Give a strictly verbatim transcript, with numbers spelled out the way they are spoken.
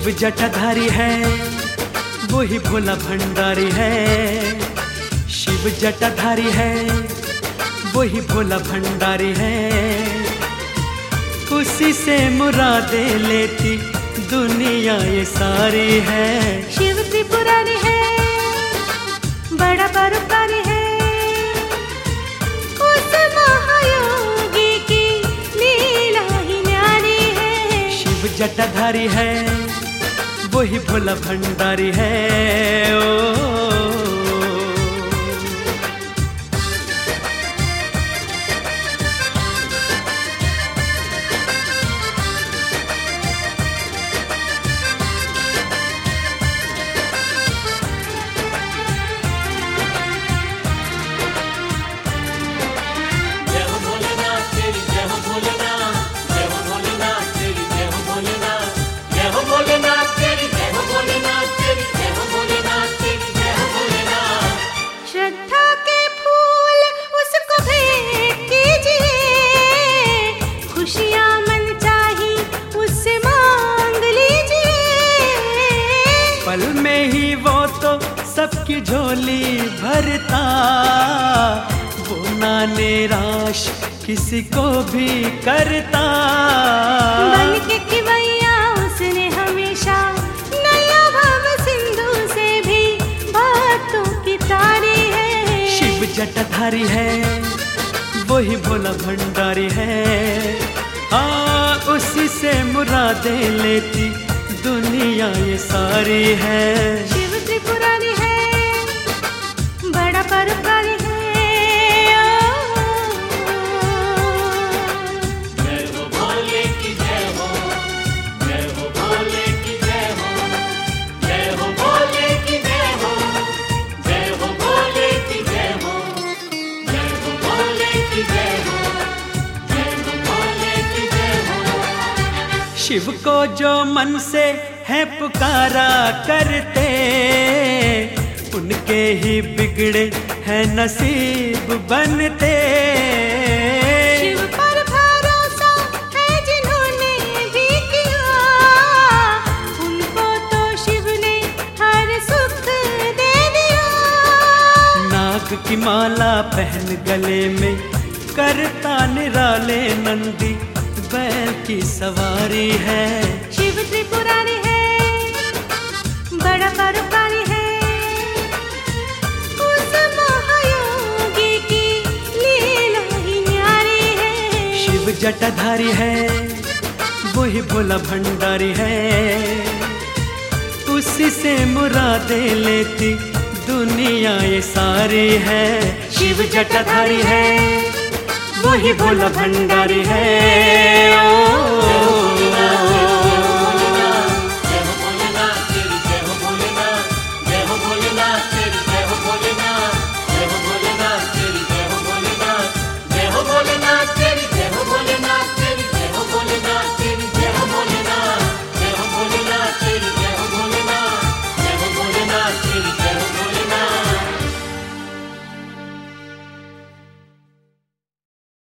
शिव जटाधारी है, वही भोला भंडारी है। शिव जटाधारी है, वही भोला भंडारी है। उसी से मुरादे लेती दुनिया ये सारी है। शिव त्रिपुरारी है, बड़ा परोपकारी है। उस महायोगी की लीला ही न्यारी है। शिव जटाधारी है, वही भोला भंडारी है। ओ पल में ही वो तो सबकी झोली भरता। वो ना निराश किसी को भी करता। बन के खिवैया उसने हमेशा नया भव सिंधु से भी बातों की तारी है। शिव जटाधारी है, वही भोला भंडारी है। हाँ, उसी से मुरादे लेती दुनिया ये सारी है। शिव त्रिपुरारी है, बड़ा परोपकारी है। जय हो भोले की जय हो, जय हो भोले की जय हो, जय हो भोले की जय हो, जय हो भोले की जय हो, जय हो भोले की जय हो, जय हो भोले की जय हो। शिव को जो मन से है पुकारा करते, उनके ही बिगड़े हैं नसीब बनते। शिव पर भरोसा है जिन्होंने भी किया, उनको तो शिव ने हर सुख दे दिया। नाग की माला पहन गले में करता निराले नंदी बैल की सवारी है। शिव त्रिपुरारी है, बड़ा परोपकारी है। उस महायोगी की लीला ही न्यारी है। शिव जटाधारी है, वही भोला भंडारी है। उसी से मुरादे लेती दुनिया ये सारी है। शिव जटाधारी है, वही भोला भंडारी है। ओ